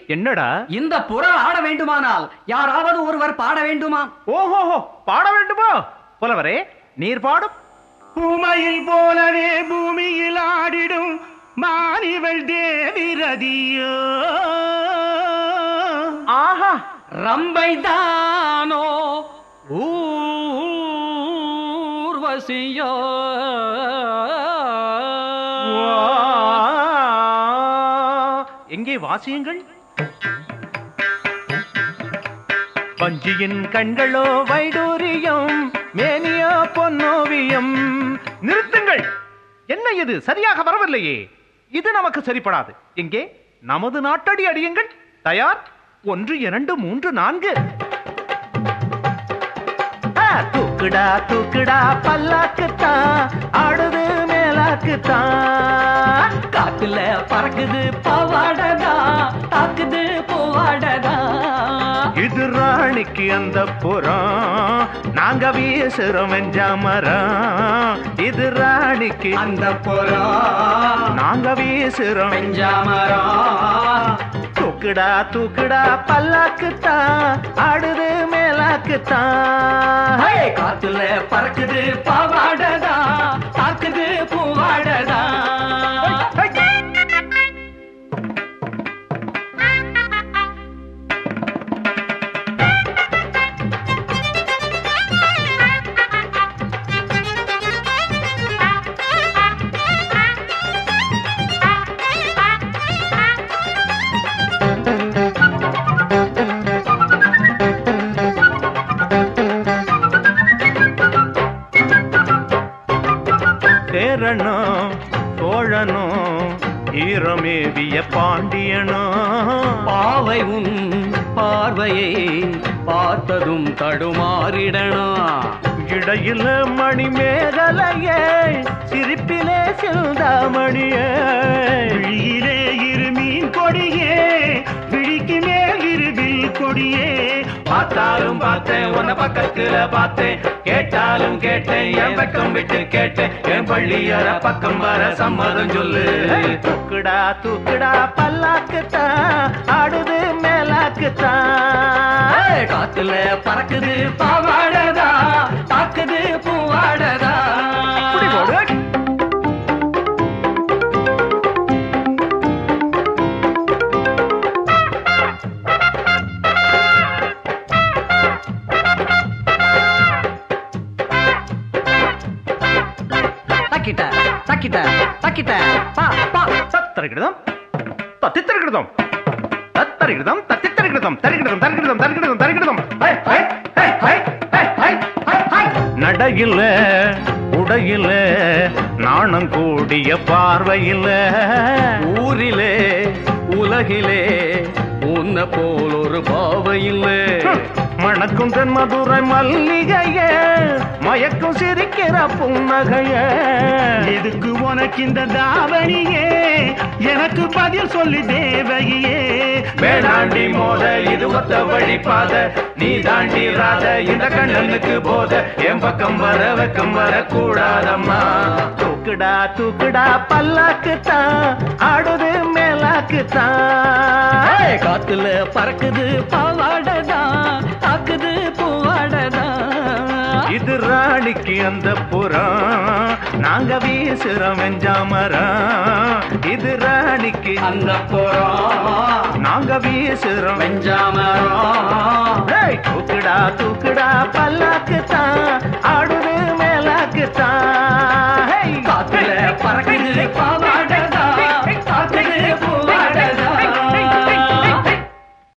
என்னடா? இந்த புறா ஆட வேண்டுமானால் யாராவது ஒருவர் பாட வேண்டுமா? ஓஹோ, பாட வேண்டுமா? புலவரே, நீர் பாடும். பூமையில் போலவே பூமியில் ஆடிடும் மானிவள் தேவிரதியோ. ஆஹா, ரம்பைதானோ ஊர்வசியோ. எங்கே வாசியுங்கள். வஞ்சியின் கண்களோ வைடூரியம், மேனியோ பொன்னோவியம். நிறுத்துங்கள். என்ன இது சரியாக வரவில்லையே. இது நமக்கு சரிப்படாது. எங்கே நமது நாட்டடி அடியுங்கள். தயார்? 1 2 3 4. தூக்குடா தூக்குடா பல்லாக்குத்தான், ஆடுது மேலாக்குத்தான். காத்துல பறக்குது பாவாடதா, தாக்குது பூவாடதா. இது ராணிக்கு அந்த புறம், நாங்க வீசுறோம் வெஞ்சாமரம். இது ராணிக்கு அந்த புறம், நாங்க வீசுறோம் வெஞ்சாமரம். தூக்குடா தூக்குடா பல்லாக்குத்தான், ஆடுது மேலாக்குத்தான். காத்துல பறக்குது பாவாடதா, தாக்குது பூவாடதா. சேரனும் சோழனும் ஈரமேவிய பாண்டியனும். பாவை உன் பார்வையை பார்த்ததும் தடுமாறிடணும். இடையில மணி மேகலையே, சிரிப்பிலே சிந்தாமணியே. விழியிலே இருமீன் கொடியே, விழிக்கு மேல் இருவில் கொடியே. பார்த்தாலும் பார்த்தேன் உன்னை பக்கத்துல பார்த்தேன், கேட்டாலும் கேட்டேன் என் பக்கம் விட்டு கேட்டேன். என் பள்ளியற பக்கம் வர சம்மதம் சொல்லு. தூக்குடா தூக்குடா பல்லாக்குத்தான், ஆடுது மேலாக்குத்தான். காத்துல பறக்குது பாவாடதா, தாக்குது பூவாடதா. தக்கிட்ட தக்கிட்ட தக்கிட்ட பா பா. தத்தரிகிருதம் தத்தித்தரிகிருதம் தத்தரிகிருதம் தத்தித்தரிகிருதம் தரிகிருதம் தரிகிருதம் தரிகிருதம் தரிகிருதம். நடையில உடையில நாணம் கூடிய பார்வையில, ஊரிலே உலகிலே உன்ன போல் ஒரு பாவையில்லை. மணக்கும் தென் மதுரை மல்லிகையே, மயக்கும் சிரிக்கிற புன்னகையே. எதுக்கு உனக்கு இந்த தாவணியே, எனக்கு பதில் சொல்லு தேவகியே. வேளாண்டி மோத இது ஒத்த வழி பாத, நீ தாண்டி ராத இந்த கண்ணனுக்கு போத. என் பக்கம் வர வெக்கம் வர கூடாதம்மா. தூக்குடா தூக்குடா பல்லாக்குத்தான், ஆடுது மேலாக்குத்தான். காத்துல பறக்குது பாவாடதா, தாக்குது பூவாடதா. இது ராணிக்கு அந்த புறம், நாங்க வீசுறோம் வெஞ்சாமரம். இது ராணிக்கு அந்த புறம், நாங்க வீசுறோம் வெஞ்சாமரம். தூக்குடா தூக்குடா பல்லாக்குத்தான், ஆடுது மேலாக்குத்தான். காத்துல பறக்குது